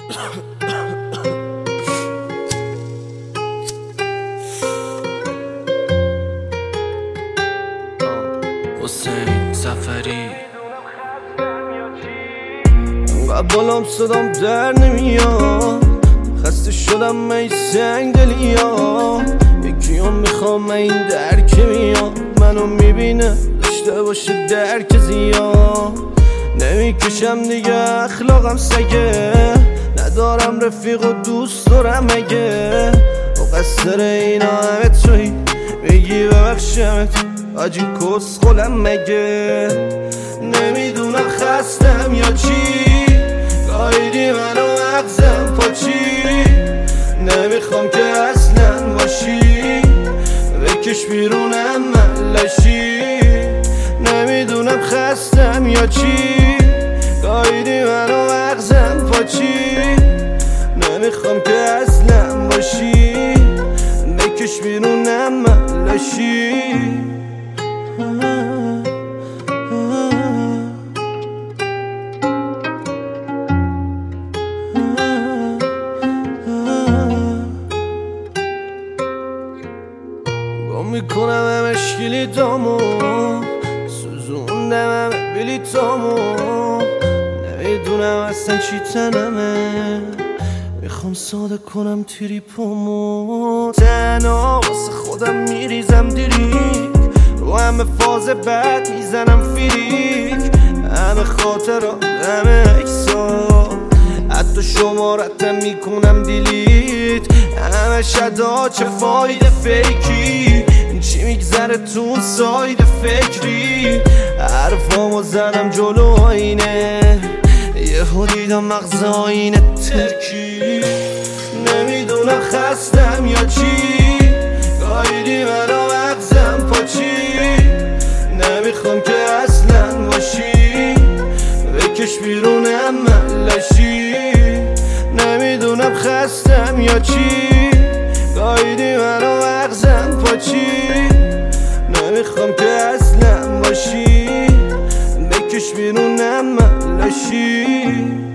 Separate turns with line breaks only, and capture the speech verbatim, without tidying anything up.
حسین سفری
انقدر بالام صدام در نمیاد، خسته شدم من این سنگ دلیا. یکی هم میخوام من این درک میاد، منو میبینه داشته باشه درک زیاد. نمیکشم دیگه اخلاقم سگه، ندارم رفیق و دوست دارم مگه. مقصر اینا همه توی بگی ببخشمت آجی کس خولم مگه. نمیدونم خستم یا چی، گایدی منو مغزم پاچی. نمیخوام که اصلا باشی، بکش بیرونم من لشی. نمیدونم خستم یا چی، گایدی منو مغزم پاچی. نمیخوام که اصلا باشی، بکش بیرونم من لشی. گم میکنم همه شکلیتامو، سوزوندم همه بلیتامو. نمیدونم اصلا چی تنمه، میخوام ساده کنم تریپامو. تنها واسه خودم میریزم دیریک، رو همه فاز بعد میزنم فیریک. همه خاطرات همه اکسا، حتی شمارتم میکنم دیلیت. همه شدا چه فایده فیکی، چی میگذره تو ساید فکری. حرفامو زدم جلو آینه، یهو دیدم مغز آینه ترکی. نمیدونم خستم یا چی، گایدی منو مغزم پاچی. نمیخوام که اصلا باشی، بکش بیرونم من لشی. نمیدونم خستم یا چی، گایدی منو مغزم پاچی. نمیخوام که اصلا باشی، بکش بیرونم من لشی.